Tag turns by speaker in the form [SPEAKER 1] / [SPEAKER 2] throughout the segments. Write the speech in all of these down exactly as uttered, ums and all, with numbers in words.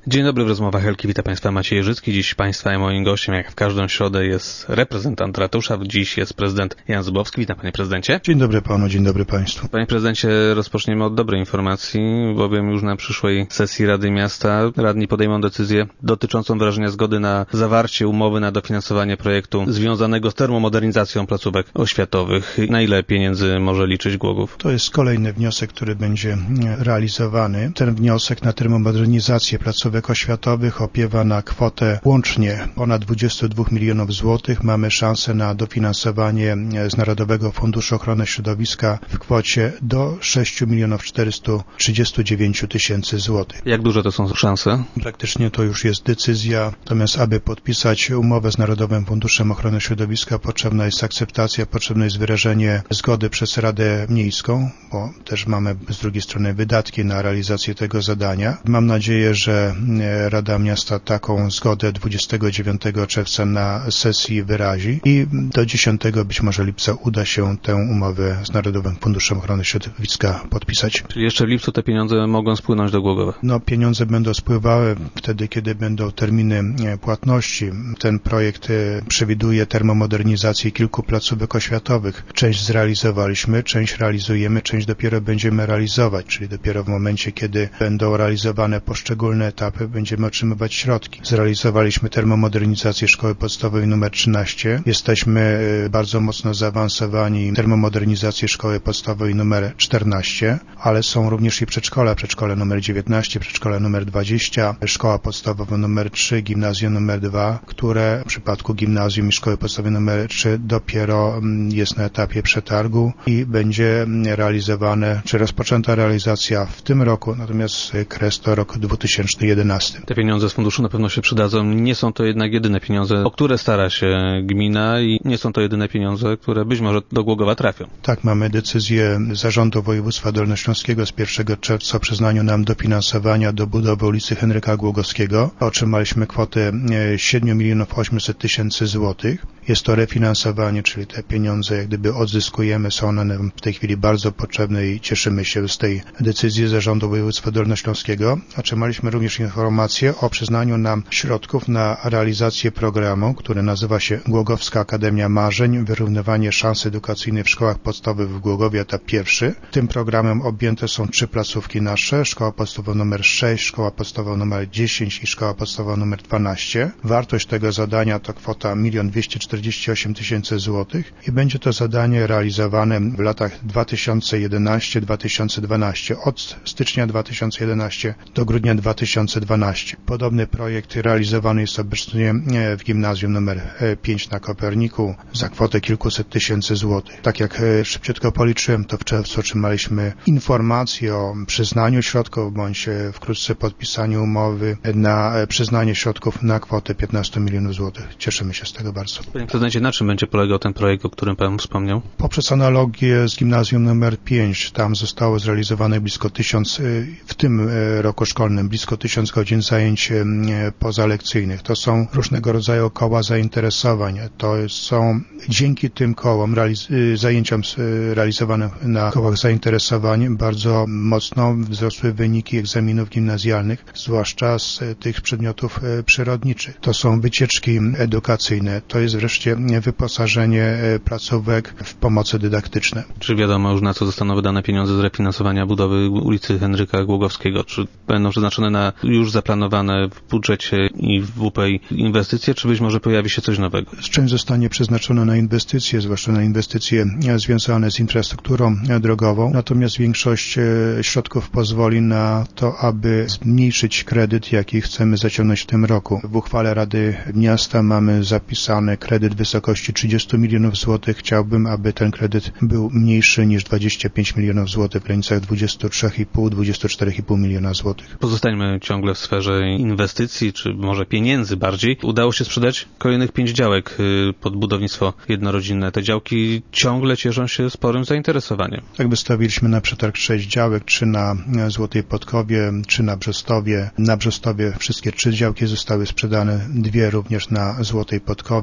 [SPEAKER 1] Dzień dobry, w rozmowach Elki wita Państwa Maciej Jerzycki. Dziś Państwa i moim gościem, jak w każdą środę, jest reprezentant ratusza. Dziś jest prezydent Jan Zubowski. Witam, panie prezydencie.
[SPEAKER 2] Dzień dobry panu, dzień dobry państwu.
[SPEAKER 1] Panie prezydencie, rozpoczniemy od dobrej informacji, bowiem już na przyszłej sesji Rady Miasta radni podejmą decyzję dotyczącą wyrażenia zgody na zawarcie umowy na dofinansowanie projektu związanego z termomodernizacją placówek oświatowych. Na ile pieniędzy może liczyć Głogów?
[SPEAKER 2] To jest kolejny wniosek, który będzie realizowany. Ten wniosek na termomodernizację placówek oświatowych opiewa na kwotę łącznie ponad dwadzieścia dwa milionów złotych. Mamy szansę na dofinansowanie z Narodowego Funduszu Ochrony Środowiska w kwocie do sześć milionów czterysta trzydzieści dziewięć tysięcy złotych.
[SPEAKER 1] Jak duże to są szanse?
[SPEAKER 2] Praktycznie to już jest decyzja, natomiast aby podpisać umowę z Narodowym Funduszem Ochrony Środowiska, potrzebna jest akceptacja, potrzebne jest wyrażenie zgody przez Radę Miejską, bo też mamy z drugiej strony wydatki na realizację tego zadania. Mam nadzieję, że Rada Miasta taką zgodę dwudziestego dziewiątego czerwca na sesji wyrazi i do dziesiątego być może lipca uda się tę umowę z Narodowym Funduszem Ochrony Środowiska podpisać.
[SPEAKER 1] Czyli jeszcze w lipcu te pieniądze mogą spłynąć do Głogowa?
[SPEAKER 2] No, pieniądze będą spływały wtedy, kiedy będą terminy płatności. Ten projekt przewiduje termomodernizację kilku placówek oświatowych. Część zrealizowaliśmy, część realizujemy, część dopiero będziemy realizować, czyli dopiero w momencie, kiedy będą realizowane poszczególne etapy, będziemy otrzymywać środki. Zrealizowaliśmy termomodernizację szkoły podstawowej numer trzynaście. Jesteśmy bardzo mocno zaawansowani w termomodernizację szkoły podstawowej numer czternaście, ale są również i przedszkola, przedszkole numer dziewiętnaście, przedszkole numer dwadzieścia, szkoła podstawowa numer trzy, gimnazjum numer dwa, które w przypadku gimnazjum i szkoły podstawowej numer trzy dopiero jest na etapie przetargu i będzie realizowane, czy rozpoczęta realizacja w tym roku, natomiast kres to rok dwa tysiące jedenasty.
[SPEAKER 1] Te pieniądze z funduszu na pewno się przydadzą. Nie są to jednak jedyne pieniądze, o które stara się gmina i nie są to jedyne pieniądze, które być może do Głogowa trafią.
[SPEAKER 2] Tak, mamy decyzję Zarządu Województwa Dolnośląskiego z pierwszego czerwca o przyznaniu nam dofinansowania do budowy ulicy Henryka Głogowskiego. Otrzymaliśmy kwotę siedem milionów osiemset tysięcy złotych. Jest to refinansowanie, czyli te pieniądze jak gdyby odzyskujemy, są one w tej chwili bardzo potrzebne i cieszymy się z tej decyzji Zarządu Województwa Dolnośląskiego. Otrzymaliśmy również informację o przyznaniu nam środków na realizację programu, który nazywa się Głogowska Akademia Marzeń, wyrównywanie szans edukacyjnych w szkołach podstawowych w Głogowie, etap pierwszy. Tym programem objęte są trzy placówki nasze, szkoła podstawowa numer sześć, szkoła podstawowa numer dziesięć i szkoła podstawowa numer dwanaście. Wartość tego zadania to kwota milion dwieście czterdzieści osiem tysięcy złotych i będzie to zadanie realizowane w latach dwa tysiące jedenasty do dwa tysiące dwunasty, od stycznia dwa tysiące jedenastego do grudnia dwa tysiące dwunastego. Podobny projekt realizowany jest obecnie w gimnazjum numer pięć na Koperniku za kwotę kilkuset tysięcy złotych. Tak jak szybciutko policzyłem, to w czerwcu otrzymaliśmy informację o przyznaniu środków bądź wkrótce podpisaniu umowy na przyznanie środków na kwotę piętnaście milionów złotych. Cieszymy się z tego bardzo.
[SPEAKER 1] Panie prezydencie, na czym będzie polegał ten projekt, o którym pan wspomniał?
[SPEAKER 2] Poprzez analogię z gimnazjum numer pięć, tam zostało zrealizowane blisko tysiąc, w tym roku szkolnym, blisko tysiąc godzin zajęć pozalekcyjnych. To są różnego rodzaju koła zainteresowań. To są dzięki tym kołom, realiz- zajęciom realizowanym na kołach zainteresowań bardzo mocno wzrosły wyniki egzaminów gimnazjalnych, zwłaszcza z tych przedmiotów przyrodniczych. To są wycieczki edukacyjne. To jest wreszcie wyposażenie placówek w pomoce dydaktyczne.
[SPEAKER 1] Czy wiadomo już, na co zostaną wydane pieniądze z refinansowania budowy ulicy Henryka Głogowskiego? Czy będą przeznaczone na już zaplanowane w budżecie i w W P I inwestycje, czy być może pojawi się coś nowego?
[SPEAKER 2] Część zostanie przeznaczona na inwestycje, zwłaszcza na inwestycje związane z infrastrukturą drogową, natomiast większość środków pozwoli na to, aby zmniejszyć kredyt, jaki chcemy zaciągnąć w tym roku. W uchwale Rady Miasta mamy zapisany kredyt w wysokości trzydzieści milionów złotych. Chciałbym, aby ten kredyt był mniejszy niż dwadzieścia pięć milionów złotych, w granicach dwadzieścia trzy i pół do dwudziestu czterech i pół miliona złotych.
[SPEAKER 1] Pozostańmy ciągle w sferze inwestycji, czy może pieniędzy bardziej. Udało się sprzedać kolejnych pięć działek pod budownictwo jednorodzinne. Te działki ciągle cieszą się sporym zainteresowaniem.
[SPEAKER 2] Tak, wystawiliśmy na przetarg sześć działek, trzy na Złotej Podkowie, trzy na Brzostowie. Na Brzostowie wszystkie trzy działki zostały sprzedane, dwie również na Złotej Podkowie.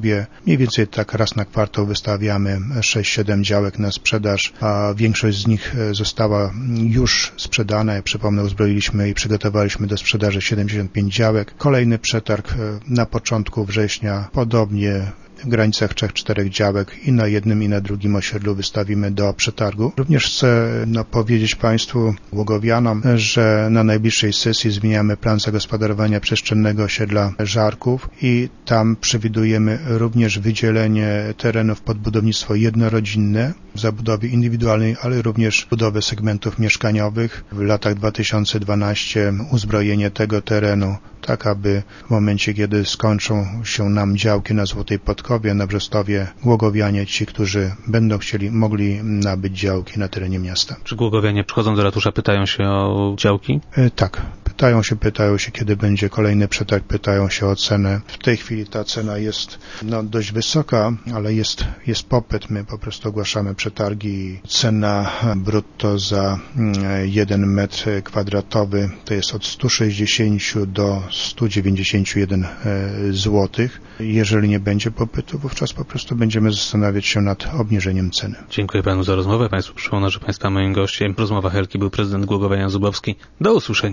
[SPEAKER 2] Mniej więcej tak raz na kwartał wystawiamy sześć siedem działek na sprzedaż, a większość z nich została już sprzedana. Ja przypomnę, uzbroiliśmy i przygotowaliśmy do sprzedaży siedemdziesiąt pięć działek. Kolejny przetarg na początku września, podobnie w granicach trzech czterech działek i na jednym i na drugim osiedlu wystawimy do przetargu. Również chcę no, powiedzieć Państwu, Głogowianom, że na najbliższej sesji zmieniamy plan zagospodarowania przestrzennego osiedla Żarków i tam przewidujemy również wydzielenie terenów pod budownictwo jednorodzinne w zabudowie indywidualnej, ale również budowę segmentów mieszkaniowych. W latach dwa tysiące dwunastym uzbrojenie tego terenu, tak aby w momencie, kiedy skończą się nam działki na Złotej Podkowie, na Brzestowie, Głogowianie, ci, którzy będą chcieli, mogli nabyć działki na terenie miasta.
[SPEAKER 1] Czy Głogowianie przychodzą do ratusza, pytają się o działki?
[SPEAKER 2] E, tak. Pytają się, pytają się, kiedy będzie kolejny przetarg, pytają się o cenę. W tej chwili ta cena jest no, dość wysoka, ale jest, jest popyt. My po prostu ogłaszamy przetargi. Cena brutto za jeden metr kwadratowy to jest od sto sześćdziesiąt do sto dziewięćdziesiąt jeden złotych. Jeżeli nie będzie popytu, wówczas po prostu będziemy zastanawiać się nad obniżeniem ceny.
[SPEAKER 1] Dziękuję Panu za rozmowę. Państwu przypomnę, że Państwa moim gościem w rozmowach Elki był prezydent Głogowa Jan Zubowski. Do usłyszenia.